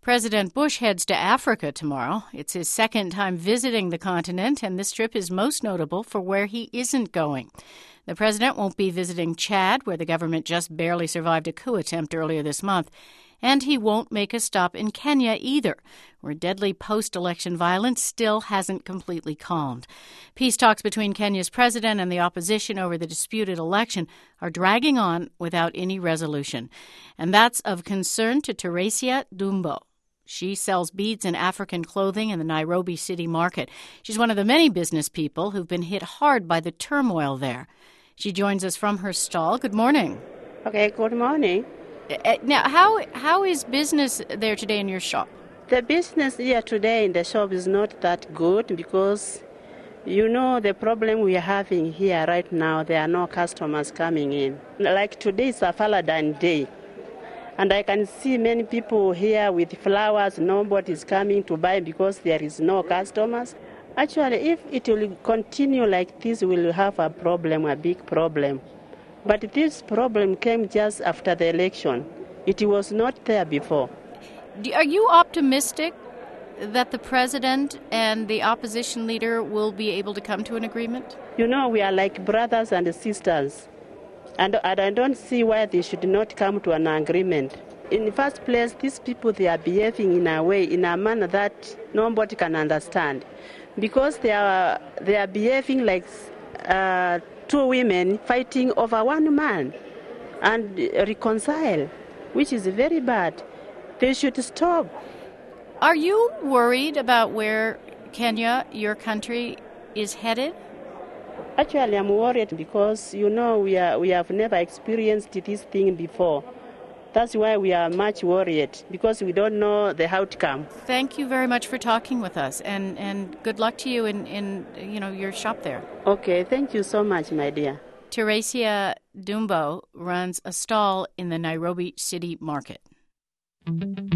President Bush heads to Africa tomorrow. It's his second time visiting the continent, and this trip is most notable for where he isn't going. The president won't be visiting Chad, where the government just barely survived a coup attempt earlier this month. And he won't make a stop in Kenya either, where deadly post-election violence still hasn't completely calmed. Peace talks between Kenya's president and the opposition over the disputed election are dragging on without any resolution. And that's of concern to Teresia Dumbo. She sells beads and African clothing in the Nairobi city market. She's one of the many business people who've been hit hard by the turmoil there. She joins us from her stall. Good morning. Okay, good morning. Now, how is business there today in your shop? The business here today in the shop is not that good because, the problem we are having here right now, there are no customers coming in. Like today is a Valentine Day, and I can see many people here with flowers. Nobody is coming to buy because there is no customers. Actually, if it will continue like this, we will have a problem, a big problem. But this problem came just after the election. It was not there before. Are you optimistic that the president and the opposition leader will be able to come to an agreement? We are like brothers and sisters. And I don't see why they should not come to an agreement. In the first place, these people, they are behaving in a manner that nobody can understand. Because they are behaving like two women fighting over one man and reconcile, which is very bad. They should stop. Are you worried about where Kenya, your country, is headed? Actually, I'm worried because, we have never experienced this thing before. That's why we are much worried, because we don't know the outcome. Thank you very much for talking with us, and good luck to you in your shop there. Okay, thank you so much, my dear. Teresia Dumbo runs a stall in the Nairobi city market.